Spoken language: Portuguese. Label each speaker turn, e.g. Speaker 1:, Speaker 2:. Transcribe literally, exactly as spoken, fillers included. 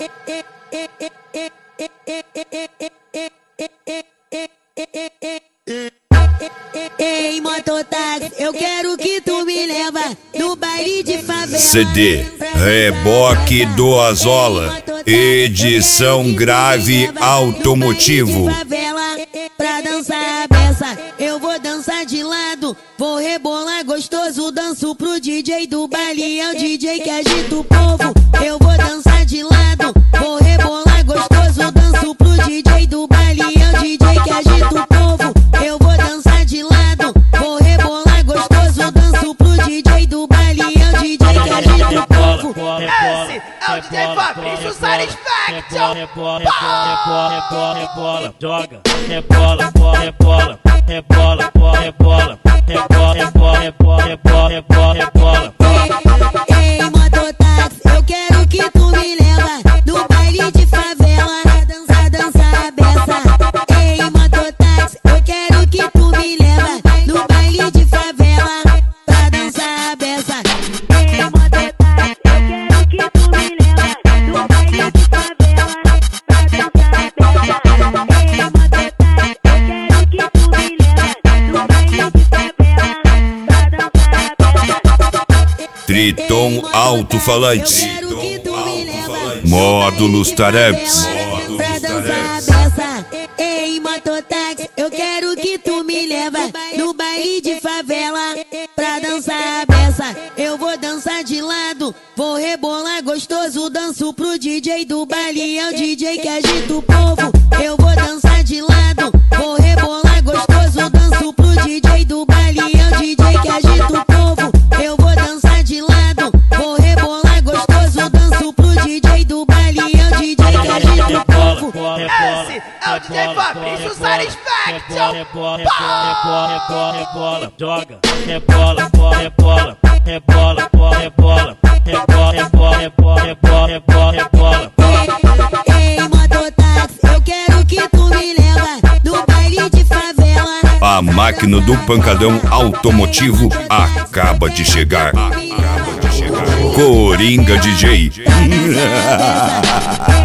Speaker 1: Ei, mototáxi, eu quero que tu me leva no baile de favela.
Speaker 2: C D Reboque do Azola, edição grave automotivo.
Speaker 1: Pra dançar a beça, eu vou dançar de lado, vou rebolar gostoso, danço pro D J do baile, é o D J que agita o povo. Eu vou dançar de lado, vou rebolar gostoso, danço pro D J do baile, é o D J que agita o povo. Eu vou dançar de lado, vou rebolar gostoso, danço pro D J do baile, é o D J que agita o povo.
Speaker 3: Esse é o D J Fabrício Satisfaction.
Speaker 4: Rebola, rebola, rebola, rebola, joga, rebola, rebola, rebola, rebola, rebola, rebola, rebola, rebola, rebola, rebola.
Speaker 1: Ei, mototáxi, eu quero que tu me leva no baile de favela, pra dançar, dançar a beça. Ei, mototáxi, eu quero que tu me leva no baile de favela, pra dançar a beça. Ei, mototáxi, eu quero que tu me leva no baile de favela, pra dançar a beça. Ei, mototáxi, eu quero que tu me leva no baile de favela, pra dançar a beça.
Speaker 2: Triton Alto-Falante, Módulos Tareps.
Speaker 1: Pra dançar a beça. Ei, mototáxi, eu quero que tu me leva no baile de favela, pra dançar a beça. Eu vou dançar de lado, vou rebolar gostoso, danço pro D J do baile, é o D J que agita o povo. Eu vou dançar de lado, vou rebolar gostoso, danço pro D J do baile, é o D J que agita o povo. Eu vou dançar de lado, vou rebolar gostoso, danço pro D J do baile, é o D J que agita o povo.
Speaker 3: Esse é o D J Fabrício Satisfaction.
Speaker 4: Rebola, rebola, rebola, rebola, joga, rebola, rebola, rebola, rebola, rebola, rebola, rebola, rebola, rebola, rebola.
Speaker 1: Ei, mototáxi, eu quero que tu me leva no baile de favela.
Speaker 2: A máquina do pancadão automotivo acaba de chegar. Acaba de chegar. Coringa D J.